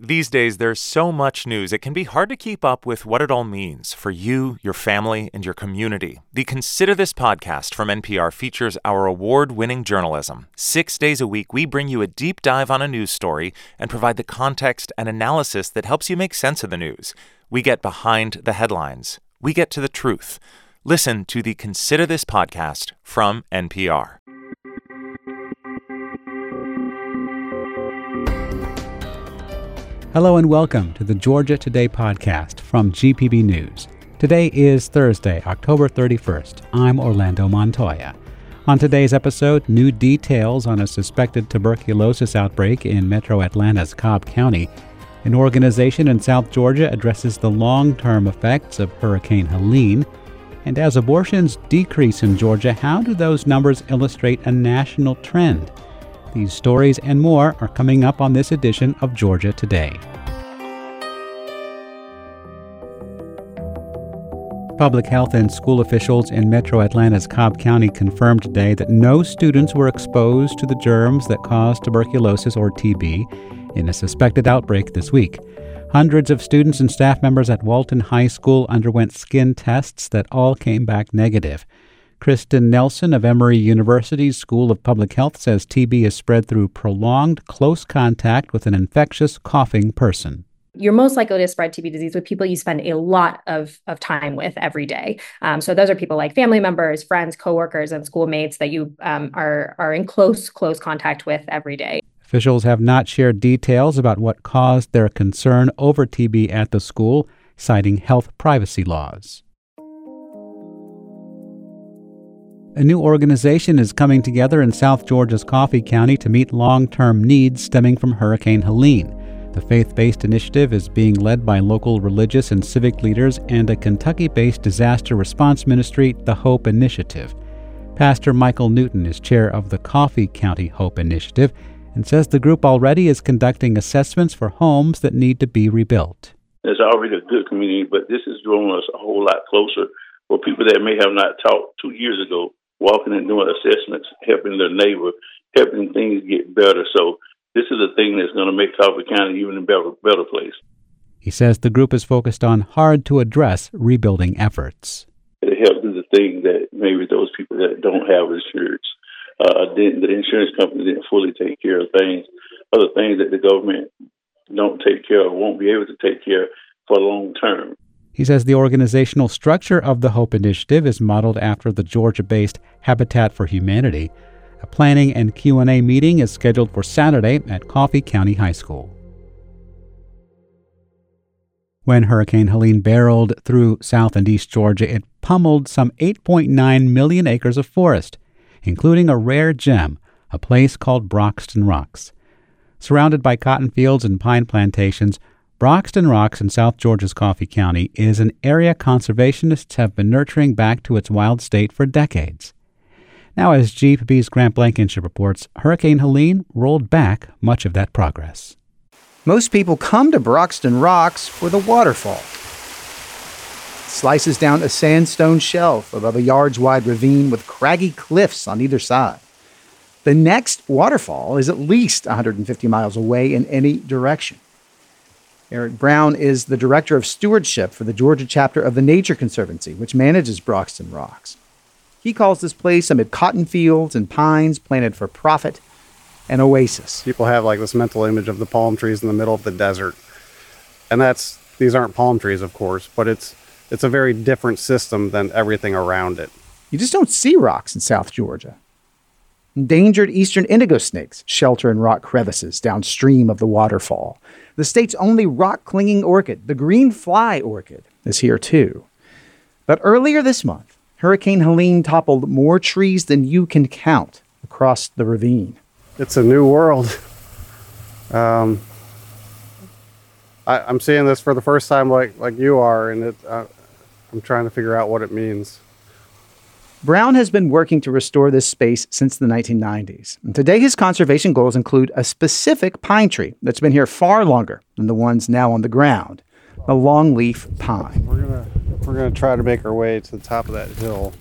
These days, there's so much news, it can be hard to keep up with what it all means for you, your family, and your community. The Consider This podcast from NPR features our award-winning journalism. 6 days a week, we bring you a deep dive on a news story and provide the context and analysis that helps you make sense of the news. We get behind the headlines. We get to the truth. Listen to the Consider This podcast from NPR. Hello and welcome to the Georgia Today podcast from GPB News. Today is Thursday, October 31st. I'm Orlando Montoya. On today's episode, new details on a suspected tuberculosis outbreak in Metro Atlanta's Cobb County. An organization in South Georgia addresses the long-term effects of Hurricane Helene. And as abortions decrease in Georgia, how do those numbers illustrate a national trend? These stories and more are coming up on this edition of Georgia Today. Public health and school officials in Metro Atlanta's Cobb County confirmed today that no students were exposed to the germs that cause tuberculosis or TB in a suspected outbreak this week. Hundreds of students and staff members at Walton High School underwent skin tests that all came back negative. Kristen Nelson of Emory University's School of Public Health says TB is spread through prolonged close contact with an infectious coughing person. You're most likely to spread TB disease with people you spend a lot of time with every day. So those are people like family members, friends, coworkers, and schoolmates that you are in close contact with every day. Officials have not shared details about what caused their concern over TB at the school, citing health privacy laws. A new organization is coming together in South Georgia's Coffee County to meet long-term needs stemming from Hurricane Helene. The faith-based initiative is being led by local religious and civic leaders and a Kentucky-based disaster response ministry, the Hope Initiative. Pastor Michael Newton is chair of the Coffee County Hope Initiative and says the group already is conducting assessments for homes that need to be rebuilt. It's already a good community, but this is drawing us a whole lot closer for people that may have not talked 2 years ago, walking and doing assessments, helping their neighbor, helping things get better. So this is a thing that's going to make Coffee County even a better place. He says the group is focused on hard-to-address rebuilding efforts. It helps do the thing that maybe those people that don't have insurance, the insurance company didn't fully take care of things, other things that the government don't take care of, won't be able to take care of for long term. He says the organizational structure of the Hope Initiative is modeled after the Georgia-based Habitat for Humanity. A planning and Q&A meeting is scheduled for Saturday at Coffee County High School. When Hurricane Helene barreled through South and East Georgia, it pummeled some 8.9 million acres of forest, including a rare gem, a place called Broxton Rocks. Surrounded by cotton fields and pine plantations, Broxton Rocks in South Georgia's Coffee County is an area conservationists have been nurturing back to its wild state for decades. Now, as GPB's Grant Blankenship reports, Hurricane Helene rolled back much of that progress. Most people come to Broxton Rocks for the waterfall. It slices down a sandstone shelf above a yards-wide ravine with craggy cliffs on either side. The next waterfall is at least 150 miles away in any direction. Eric Brown is the director of stewardship for the Georgia chapter of the Nature Conservancy, which manages Broxton Rocks. He calls this place amid cotton fields and pines planted for profit an oasis. People have like this mental image of the palm trees in the middle of the desert. And these aren't palm trees, of course, but it's a very different system than everything around it. You just don't see rocks in South Georgia. Endangered eastern indigo snakes shelter in rock crevices downstream of the waterfall. The state's only rock-clinging orchid, the green fly orchid, is here too. But earlier this month, Hurricane Helene toppled more trees than you can count across the ravine. It's a new world. I'm seeing this for the first time like you are, and I'm trying to figure out what it means. Brown has been working to restore this space since the 1990s. And today, his conservation goals include a specific pine tree that's been here far longer than the ones now on the ground, the longleaf pine. We're gonna try to make our way to the top of that hill.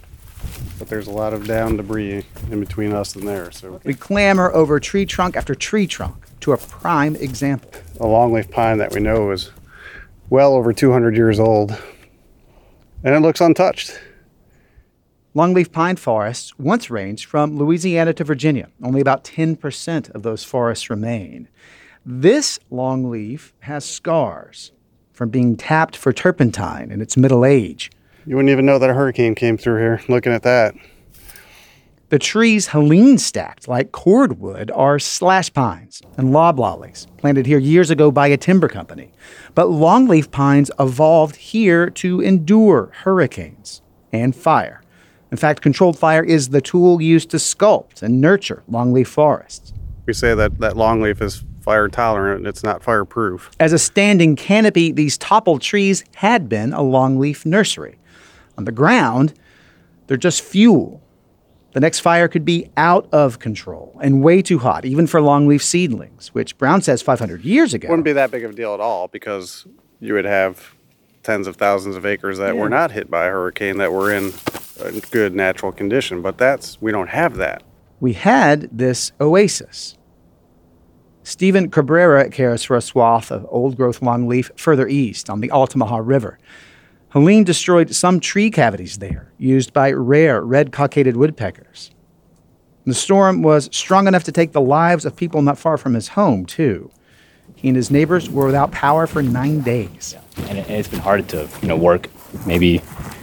But there's a lot of down debris in between us and there. So We clamber over tree trunk after tree trunk to a prime example. a longleaf pine that we know is well over 200 years old, and it looks untouched. Longleaf pine forests once ranged from Louisiana to Virginia. Only about 10% of those forests remain. This longleaf has scars from being tapped for turpentine in its middle age. You wouldn't even know that a hurricane came through here looking at that. The trees Helene stacked like cordwood are slash pines and loblollies, planted here years ago by a timber company. But longleaf pines evolved here to endure hurricanes and fire. In fact, controlled fire is the tool used to sculpt and nurture longleaf forests. We say that longleaf is fire tolerant and it's not fireproof. As a standing canopy, these toppled trees had been a longleaf nursery. On the ground, they're just fuel. The next fire could be out of control and way too hot, even for longleaf seedlings, which Brown says 500 years ago. Wouldn't be that big of a deal at all because you would have tens of thousands of acres that were not hit by a hurricane that were in a good natural condition. But we don't have that. We had this oasis. Stephen Cabrera cares for a swath of old-growth longleaf further east on the Altamaha River. Helene destroyed some tree cavities there, used by rare red-cockaded woodpeckers. The storm was strong enough to take the lives of people not far from his home, too. He and his neighbors were without power for 9 days. And it's been hard to, work maybe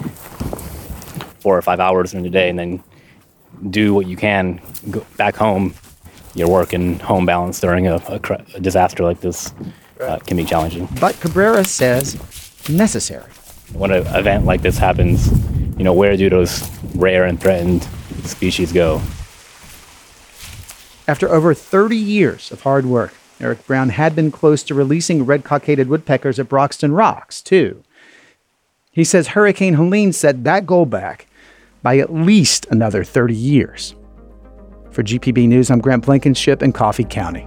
4 or 5 hours in a day and then do what you can, go back home. Your work and home balance during a disaster like this can be challenging. But Cabrera says necessary. When an event like this happens, where do those rare and threatened species go? After over 30 years of hard work, Eric Brown had been close to releasing red-cockaded woodpeckers at Broxton Rocks, too. He says Hurricane Helene set that goal back by at least another 30 years. For GPB News, I'm Grant Blankenship in Coffee County.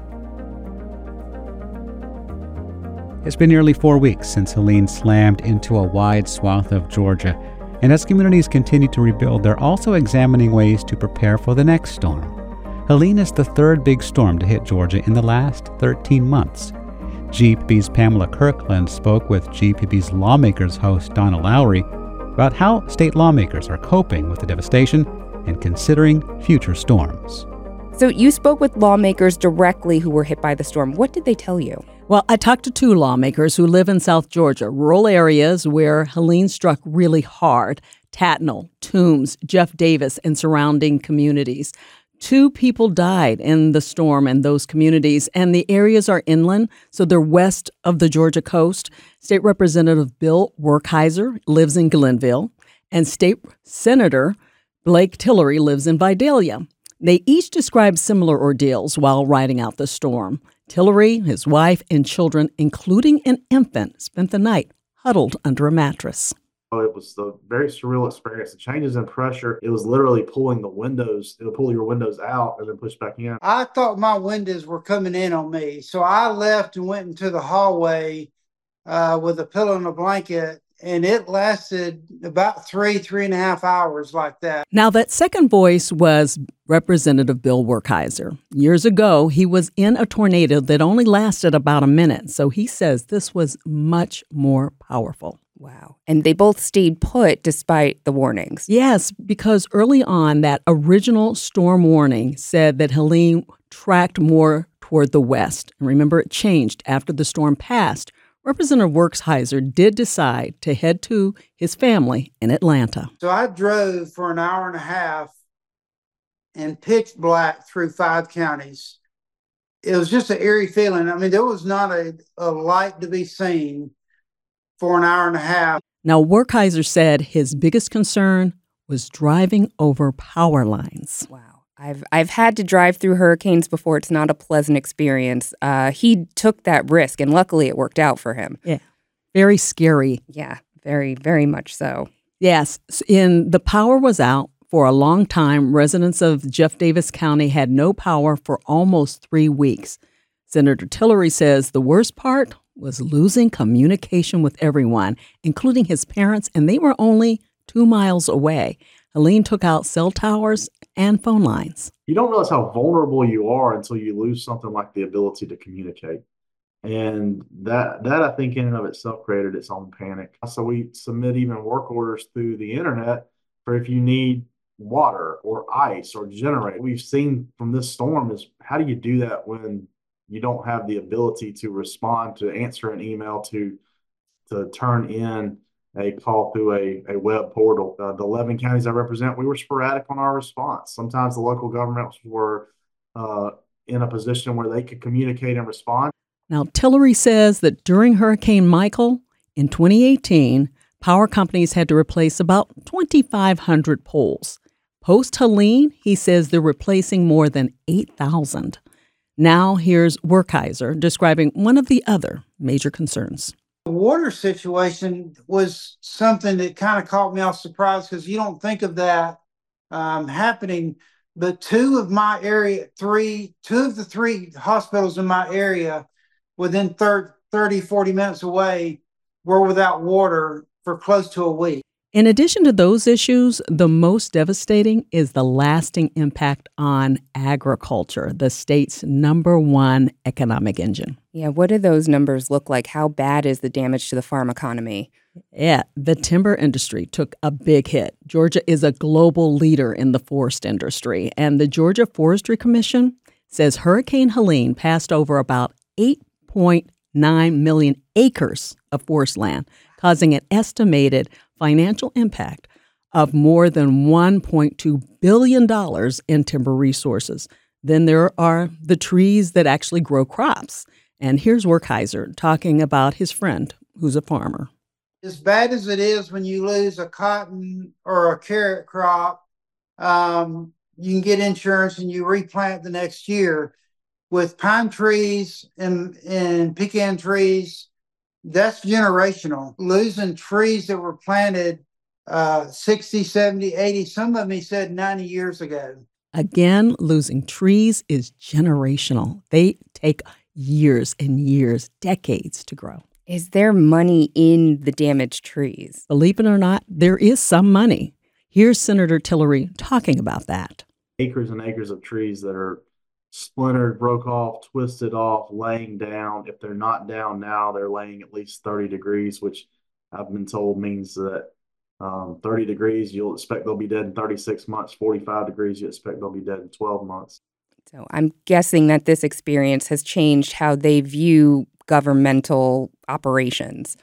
It's been nearly 4 weeks since Helene slammed into a wide swath of Georgia, and as communities continue to rebuild, they're also examining ways to prepare for the next storm. Helene is the third big storm to hit Georgia in the last 13 months. GPB's Pamela Kirkland spoke with GPB's Lawmakers host Donna Lowry about how state lawmakers are coping with the devastation and considering future storms. So you spoke with lawmakers directly who were hit by the storm. What did they tell you? Well, I talked to 2 lawmakers who live in South Georgia, rural areas where Helene struck really hard. Tatnall, Toombs, Jeff Davis, and surrounding communities. 2 people died in the storm in those communities, and the areas are inland, so they're west of the Georgia coast. State Representative Bill Werkheiser lives in Glenville, and State Senator Blake Tillery lives in Vidalia. They each described similar ordeals while riding out the storm. Tillery, his wife, and children, including an infant, spent the night huddled under a mattress. It was a very surreal experience. The changes in pressure, it was literally pulling the windows. It would pull your windows out and then push back in. I thought my windows were coming in on me. So I left and went into the hallway with a pillow and a blanket. And it lasted about 3.5 hours like that. Now, that second voice was Representative Bill Werkheiser. Years ago, he was in a tornado that only lasted about a minute. So he says this was much more powerful. Wow. And they both stayed put despite the warnings. Yes, because early on, that original storm warning said that Helene tracked more toward the west. And remember, it changed after the storm passed. Representative Werkheiser did decide to head to his family in Atlanta. So I drove for an hour and a half in pitch black through 5 counties. It was just an eerie feeling. I mean, there was not a light to be seen for an hour and a half. Now, Werkheiser said his biggest concern was driving over power lines. Wow. I've had to drive through hurricanes before. It's not a pleasant experience. He took that risk, and luckily it worked out for him. Yeah, very scary. Yeah, very, very much so. Yes, the power was out for a long time. Residents of Jeff Davis County had no power for almost 3 weeks. Senator Tillery says the worst part was losing communication with everyone, including his parents, and they were only 2 miles away. Helene took out cell towers and phone lines. You don't realize how vulnerable you are until you lose something like the ability to communicate. And that I think in and of itself created its own panic. So we submit even work orders through the internet for if you need water or ice or generator. We've seen from this storm is how do you do that when you don't have the ability to respond, to answer an email, to turn in a call through a web portal. The 11 counties I represent, we were sporadic on our response. Sometimes the local governments were in a position where they could communicate and respond. Now, Tillery says that during Hurricane Michael in 2018, power companies had to replace about 2,500 poles. Post Helene, he says they're replacing more than 8,000. Now here's Werkheiser describing one of the other major concerns. The water situation was something that kind of caught me off surprise because you don't think of that happening. But two of the three hospitals in my area within 30, 40 minutes away were without water for close to a week. In addition to those issues, the most devastating is the lasting impact on agriculture, the state's number one economic engine. Yeah, what do those numbers look like? How bad is the damage to the farm economy? Yeah, the timber industry took a big hit. Georgia is a global leader in the forest industry, and the Georgia Forestry Commission says Hurricane Helene passed over about 8.9 million acres of forest land, causing an estimated financial impact of more than $1.2 billion in timber resources. Then there are the trees that actually grow crops. And here's Werkheiser talking about his friend who's a farmer. As bad as it is when you lose a cotton or a carrot crop, you can get insurance and you replant the next year. With pine trees and pecan trees, that's generational. Losing trees that were planted 60, 70, 80, some of them, he said 90 years ago. Again, losing trees is generational. They take years and years, decades to grow. Is there money in the damaged trees? Believe it or not, there is some money. Here's Senator Tillery talking about that. Acres and acres of trees that are splintered, broke off, twisted off, laying down. If they're not down now, they're laying at least 30 degrees, which I've been told means that 30 degrees, you'll expect they'll be dead in 36 months. 45 degrees, you expect they'll be dead in 12 months. So I'm guessing that this experience has changed how they view governmental operations.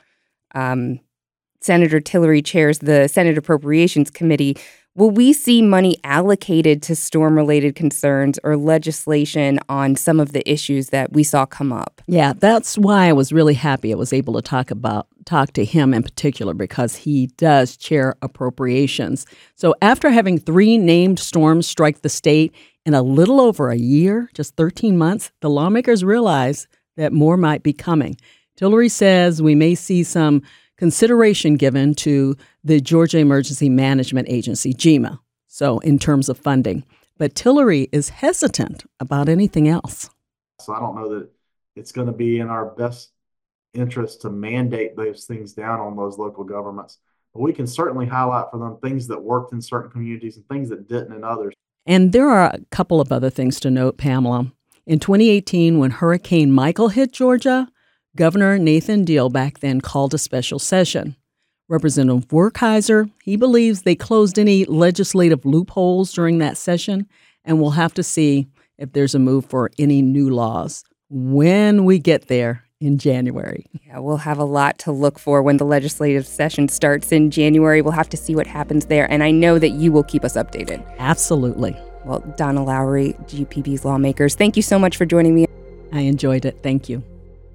Senator Tillery chairs the Senate Appropriations Committee. Will we see money allocated to storm-related concerns or legislation on some of the issues that we saw come up? Yeah, that's why I was really happy I was able to talk to him in particular, because he does chair appropriations. So after having 3 named storms strike the state in a little over a year, just 13 months, the lawmakers realize that more might be coming. Tillery says we may see some consideration given to the Georgia Emergency Management Agency, GEMA, so in terms of funding. But Tillery is hesitant about anything else. So I don't know that it's going to be in our best interest to mandate those things down on those local governments. But we can certainly highlight for them things that worked in certain communities and things that didn't in others. And there are a couple of other things to note, Pamela. In 2018, when Hurricane Michael hit Georgia, Governor Nathan Deal back then called a special session. Representative Werkheiser, he believes they closed any legislative loopholes during that session, and we'll have to see if there's a move for any new laws when we get there in January. Yeah, we'll have a lot to look for when the legislative session starts in January. We'll have to see what happens there, and I know that you will keep us updated. Absolutely. Well, Donna Lowry, GPB's Lawmakers, thank you so much for joining me. I enjoyed it. Thank you.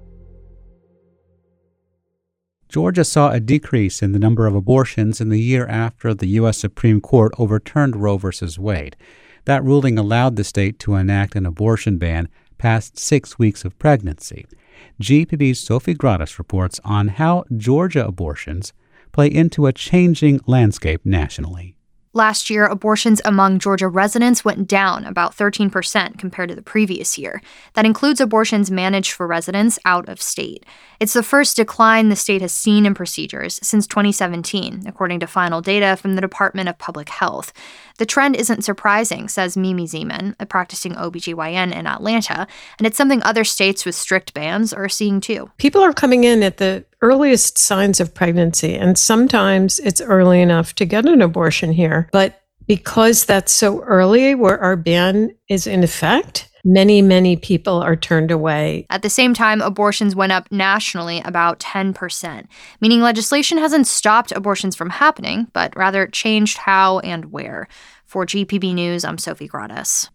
Georgia saw a decrease in the number of abortions in the year after the U.S. Supreme Court overturned Roe v. Wade. That ruling allowed the state to enact an abortion ban past 6 weeks of pregnancy. GPB's Sophie Gratis reports on how Georgia abortions play into a changing landscape nationally. Last year, abortions among Georgia residents went down about 13% compared to the previous year. That includes abortions managed for residents out of state. It's the first decline the state has seen in procedures since 2017, according to final data from the Department of Public Health. The trend isn't surprising, says Mimi Zeman, a practicing OBGYN in Atlanta, and it's something other states with strict bans are seeing too. People are coming in at the earliest signs of pregnancy, and sometimes it's early enough to get an abortion here. But because that's so early where our ban is in effect, many people are turned away. At the same time, abortions went up nationally about 10%, meaning legislation hasn't stopped abortions from happening, but rather changed how and where. For GPB News, I'm Sophie Gradas.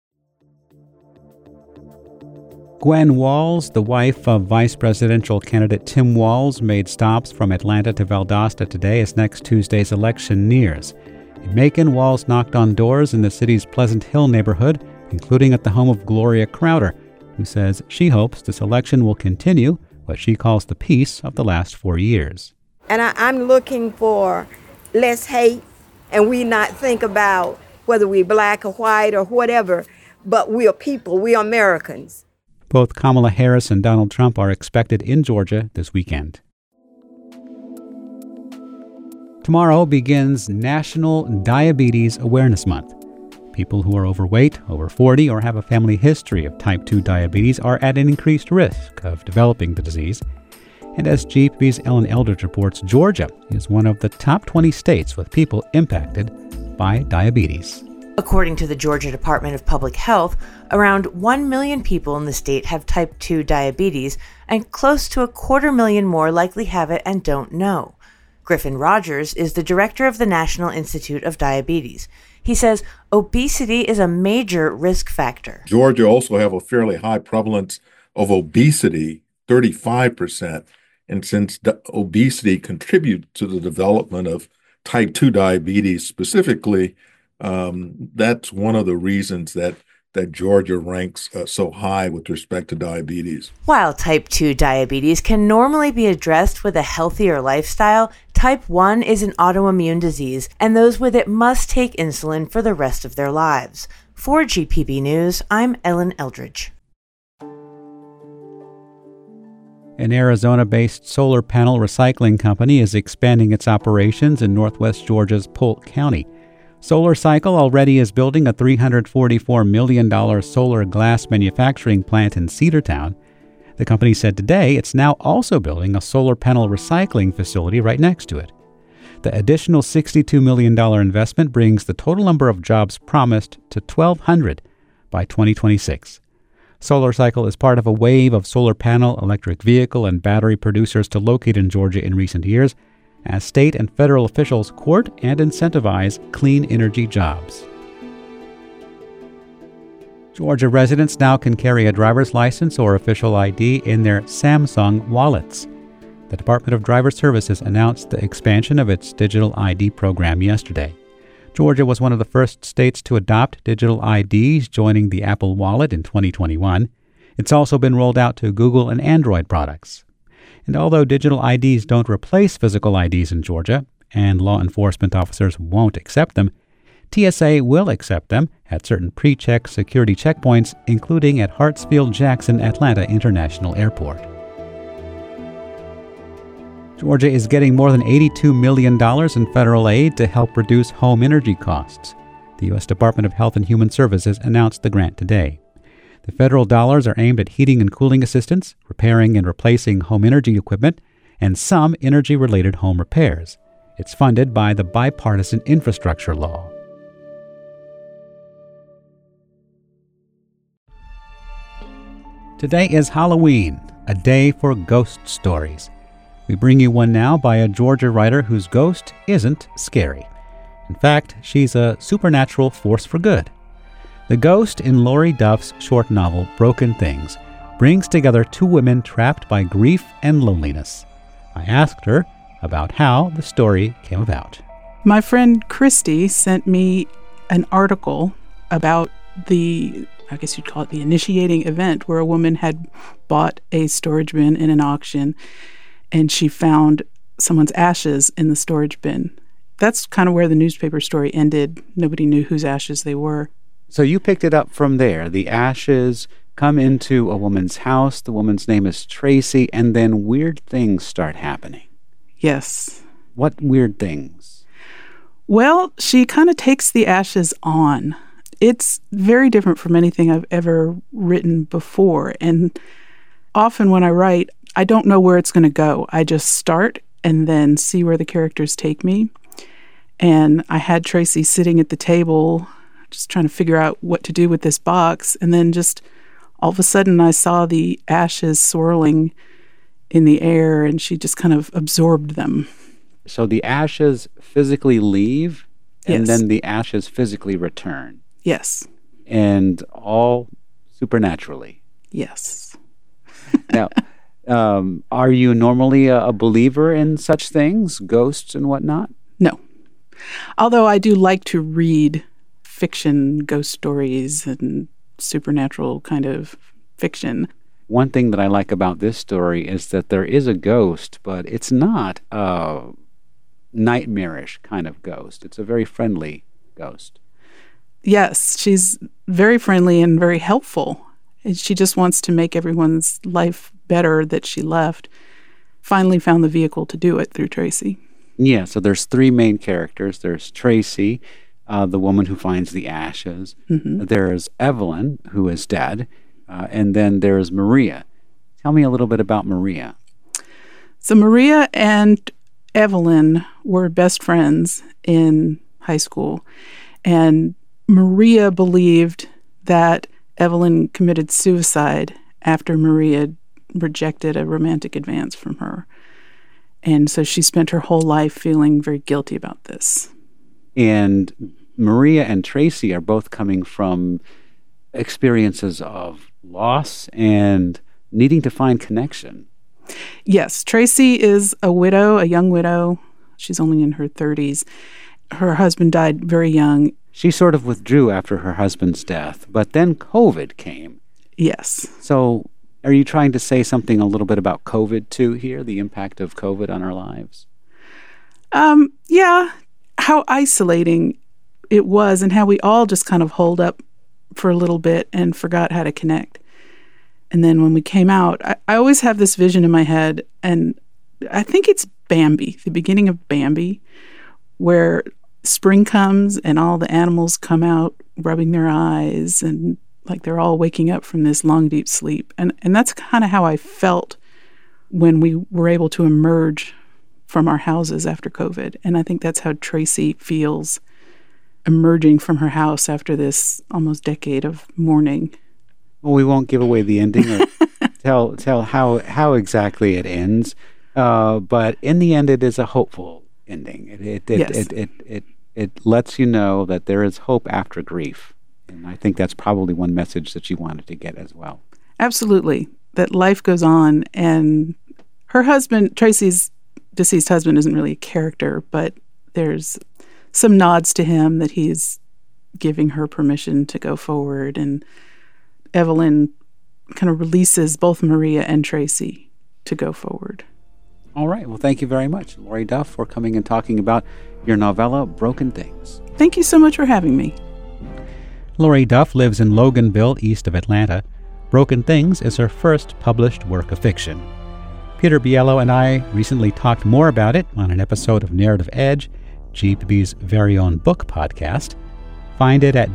Gwen Walz, the wife of vice presidential candidate Tim Walz, made stops from Atlanta to Valdosta today as next Tuesday's election nears. In Macon, Walz knocked on doors in the city's Pleasant Hill neighborhood, including at the home of Gloria Crowder, who says she hopes this election will continue what she calls the peace of the last 4 years. And I'm looking for less hate, and we not think about whether we're black or white or whatever, but we are people, we are Americans. Both Kamala Harris and Donald Trump are expected in Georgia this weekend. Tomorrow begins National Diabetes Awareness Month. People who are overweight, over 40, or have a family history of type 2 diabetes are at an increased risk of developing the disease. And as GPB's Ellen Eldridge reports, Georgia is one of the top 20 states with people impacted by diabetes. According to the Georgia Department of Public Health, around 1 million people in the state have type 2 diabetes, and close to 250,000 more likely have it and don't know. Griffin Rogers is the director of the National Institute of Diabetes. He says obesity is a major risk factor. Georgia also have a fairly high prevalence of obesity, 35%. And since obesity contributes to the development of type 2 diabetes specifically, that's one of the reasons that Georgia ranks so high with respect to diabetes. While type 2 diabetes can normally be addressed with a healthier lifestyle, type 1 is an autoimmune disease, and those with it must take insulin for the rest of their lives. For GPB News, I'm Ellen Eldridge. An Arizona-based solar panel recycling company is expanding its operations in northwest Georgia's Polk County. SolarCycle already is building a $344 million solar glass manufacturing plant in Cedartown. The company said today it's now also building a solar panel recycling facility right next to it. The additional $62 million investment brings the total number of jobs promised to 1,200 by 2026. SolarCycle is part of a wave of solar panel, electric vehicle, and battery producers to locate in Georgia in recent years, as state and federal officials court and incentivize clean energy jobs. Georgia residents now can carry a driver's license or official ID in their Samsung wallets. The Department of Driver Services announced the expansion of its digital ID program yesterday. Georgia was one of the first states to adopt digital IDs, joining the Apple Wallet in 2021. It's also been rolled out to Google and Android products. And although digital IDs don't replace physical IDs in Georgia, and law enforcement officers won't accept them, TSA will accept them at certain pre-check security checkpoints, including at Hartsfield-Jackson Atlanta International Airport. Georgia is getting more than $82 million in federal aid to help reduce home energy costs. The U.S. Department of Health and Human Services announced the grant today. The federal dollars are aimed at heating and cooling assistance, repairing and replacing home energy equipment, and some energy-related home repairs. It's funded by the Bipartisan Infrastructure Law. Today is Halloween, a day for ghost stories. We bring you one now by a Georgia writer whose ghost isn't scary. In fact, she's a supernatural force for good. The ghost in Lori Duff's short novel, Broken Things, brings together two women trapped by grief and loneliness. I asked her about how the story came about. My friend Christy sent me an article about the, I guess you'd call it the initiating event, where a woman had bought a storage bin in an auction, and she found someone's ashes in the storage bin. that's kind of where the newspaper story ended. Nobody knew whose ashes they were. So you picked it up from there. The ashes come into a woman's house. The woman's name is Tracy, and then weird things start happening. Yes. What weird things? Well, she kind of takes the ashes on. It's very different from anything I've ever written before. And often when I write, I don't know where it's going to go. I just start and then see where the characters take me. And I had Tracy sitting at the table, just trying to figure out what to do with this box. And then just all of a sudden I saw the ashes swirling in the air, and she just kind of absorbed them. So the ashes physically leave, and Yes. then the ashes physically return. Yes. And all supernaturally. Yes. Now, are you normally a believer in such things, ghosts and whatnot? No. Although I do like to read fiction, ghost stories, and supernatural kind of fiction. One thing that I like about this story is that there is a ghost, but it's not a nightmarish kind of ghost. It's a very friendly ghost. Yes, she's very friendly and very helpful. And she just wants to make everyone's life better that she left. Finally found the vehicle to do it through Tracy. Yeah, so there's three main characters. There's Tracy, the woman who finds the ashes. Mhm. There's Evelyn, who is dead. And then there's Maria. Tell me a little bit about Maria. So Maria and Evelyn were best friends in high school. And Maria believed that Evelyn committed suicide after Maria rejected a romantic advance from her. And so she spent her whole life feeling very guilty about this. And Maria and Tracy are both coming from experiences of loss and needing to find connection. Yes, Tracy is a widow, a young widow. She's only in her 30s. Her husband died very young. She sort of withdrew after her husband's death, but then COVID came. Yes. So are you trying to say something a little bit about COVID too here, the impact of COVID on our lives? Yeah, how isolating it was and how we all just kind of holed up for a little bit and forgot how to connect. And then when we came out, I always have this vision in my head, and I think it's Bambi, the beginning of Bambi, where spring comes and all the animals come out rubbing their eyes and like they're all waking up from this long, deep sleep. And that's kind of how I felt when we were able to emerge from our houses after COVID. And I think that's how Tracy feels emerging from her house after this almost decade of mourning. Well, we won't give away the ending or tell how exactly it ends. But in the end, it is a hopeful ending. It lets you know that there is hope after grief. And I think that's probably one message that you wanted to get as well. Absolutely. That life goes on. And her husband, Tracy's deceased husband, isn't really a character, but there's some nods to him that he's giving her permission to go forward. And Evelyn kind of releases both Maria and Tracy to go forward. All right. Well, thank you very much, Lori Duff, for coming and talking about your novella, Broken Things. Thank you so much for having me. Lori Duff lives in Loganville, east of Atlanta. Broken Things is her first published work of fiction. Peter Biello and I recently talked more about it on an episode of Narrative Edge, GPB's very own book podcast. Find it at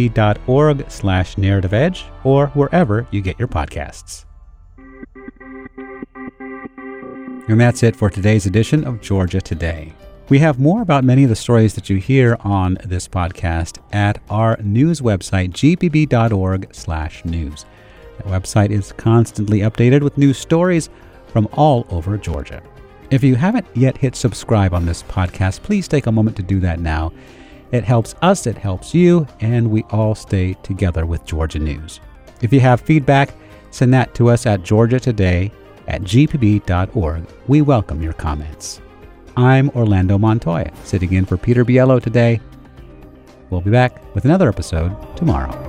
gpb.org/narrativeedge or wherever you get your podcasts. And that's it for today's edition of Georgia Today. We have more about many of the stories that you hear on this podcast at our news website, gpb.org/news. That website is constantly updated with news stories from all over Georgia. If you haven't yet hit subscribe on this podcast, please take a moment to do that now. It helps us, it helps you, and we all stay together with Georgia news. If you have feedback, send that to us at georgiatoday@gpb.org. We welcome your comments. I'm Orlando Montoya, sitting in for Peter Biello today. We'll be back with another episode tomorrow.